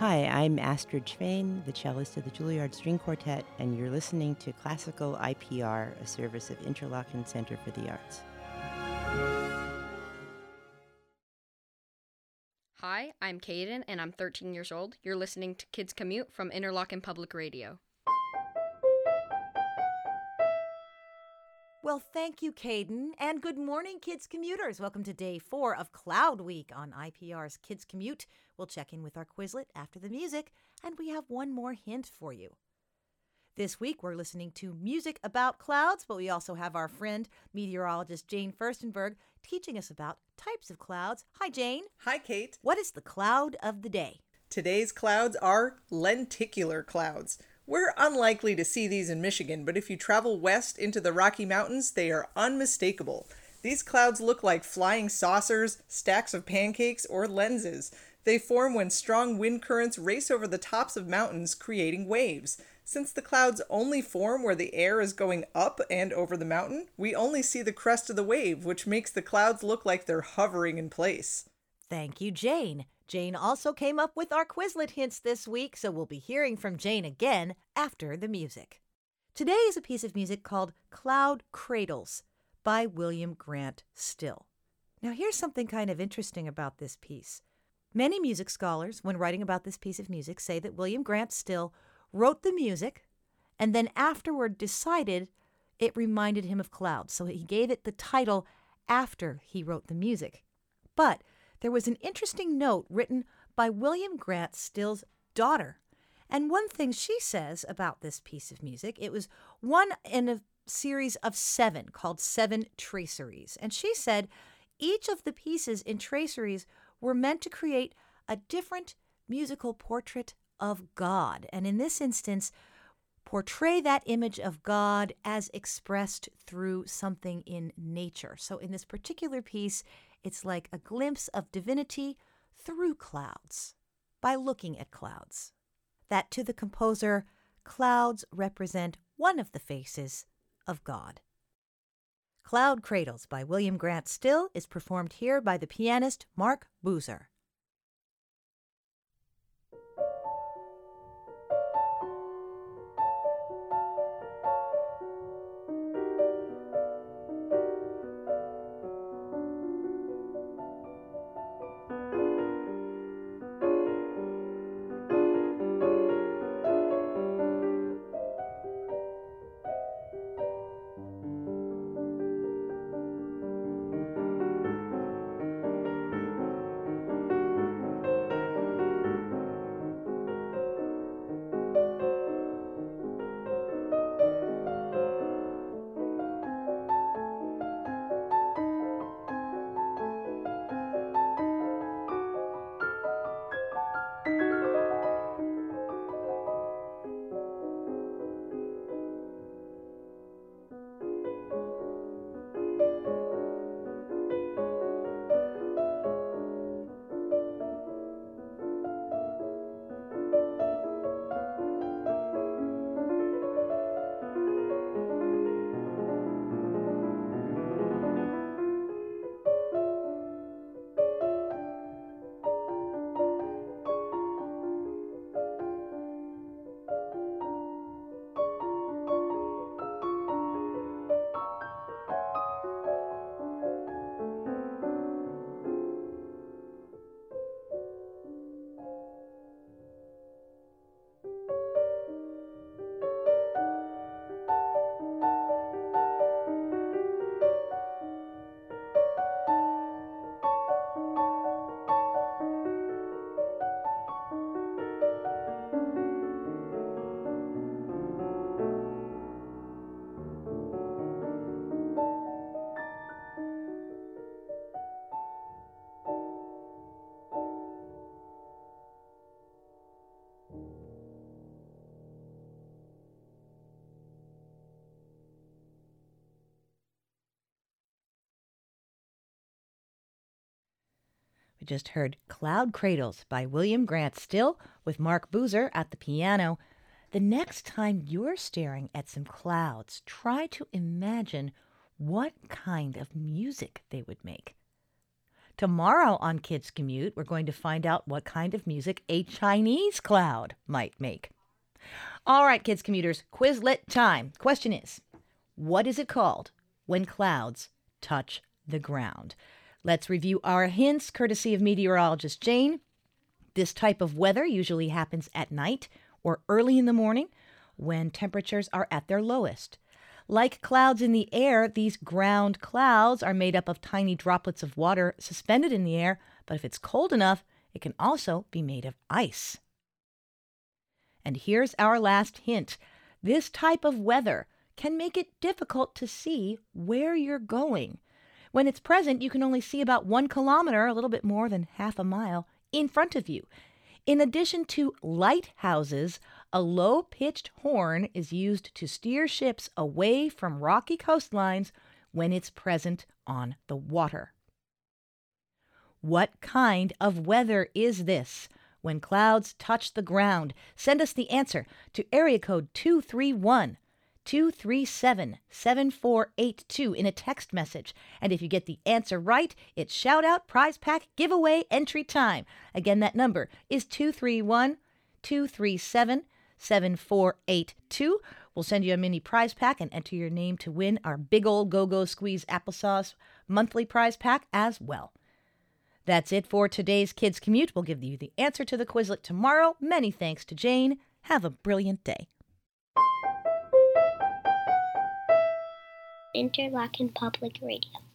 Hi, I'm Astrid Schwein, the cellist of the Juilliard String Quartet, and you're listening to Classical IPR, a service of Interlochen Center for the Arts. Hi, I'm Caden, and I'm 13 years old. You're listening to Kids Commute from Interlochen Public Radio. Well, thank you, Caden, and good morning, Kids Commuters. Welcome to Day 4 of Cloud Week on IPR's Kids Commute. We'll check in with our Quizlet after the music, and we have one more hint for you. This week, we're listening to music about clouds, but we also have our friend, meteorologist Jane Furstenberg, teaching us about types of clouds. Hi, Jane. Hi, Kate. What is the cloud of the day? Today's clouds are lenticular clouds. We're unlikely to see these in Michigan, but if you travel west into the Rocky Mountains, they are unmistakable. These clouds look like flying saucers, stacks of pancakes, or lenses. They form when strong wind currents race over the tops of mountains, creating waves. Since the clouds only form where the air is going up and over the mountain, we only see the crest of the wave, which makes the clouds look like they're hovering in place. Thank you, Jane. Jane also came up with our Quizlet hints this week, so we'll be hearing from Jane again after the music. Today is a piece of music called Cloud Cradles by William Grant Still. Now, here's something kind of interesting about this piece. Many music scholars, when writing about this piece of music, say that William Grant Still wrote the music and then afterward decided it reminded him of clouds. So he gave it the title after he wrote the music. But there was an interesting note written by William Grant Still's daughter. And one thing she says about this piece of music, it was one in a series of 7 called 7 Traceries. And she said each of the pieces in Traceries were meant to create a different musical portrait of God. And in this instance, portray that image of God as expressed through something in nature. So in this particular piece, it's like a glimpse of divinity through clouds, by looking at clouds. That to the composer, clouds represent one of the faces of God. Cloud Cradles by William Grant Still is performed here by the pianist Mark Boozer. We just heard Cloud Cradles by William Grant Still with Mark Boozer at the piano. The next time you're staring at some clouds, try to imagine what kind of music they would make. Tomorrow on Kids Commute, we're going to find out what kind of music a Chinese cloud might make. All right, Kids Commuters, Quizlet time. Question is, what is it called when clouds touch the ground? Let's review our hints, courtesy of meteorologist Jane. This type of weather usually happens at night or early in the morning when temperatures are at their lowest. Like clouds in the air, these ground clouds are made up of tiny droplets of water suspended in the air, but if it's cold enough, it can also be made of ice. And here's our last hint. This type of weather can make it difficult to see where you're going. When it's present, you can only see about 1 kilometer, a little bit more than half a mile, in front of you. In addition to lighthouses, a low-pitched horn is used to steer ships away from rocky coastlines when it's present on the water. What kind of weather is this when clouds touch the ground? Send us the answer to area code 231-237-7482 in a text message. And if you get the answer right, it's shout-out, prize pack, giveaway, entry time. Again, that number is 231-237-7482. We'll send you a mini prize pack and enter your name to win our big old Go-Go Squeeze Applesauce monthly prize pack as well. That's it for today's Kids Commute. We'll give you the answer to the Quizlet tomorrow. Many thanks to Jane. Have a brilliant day. Interlochen Public Radio.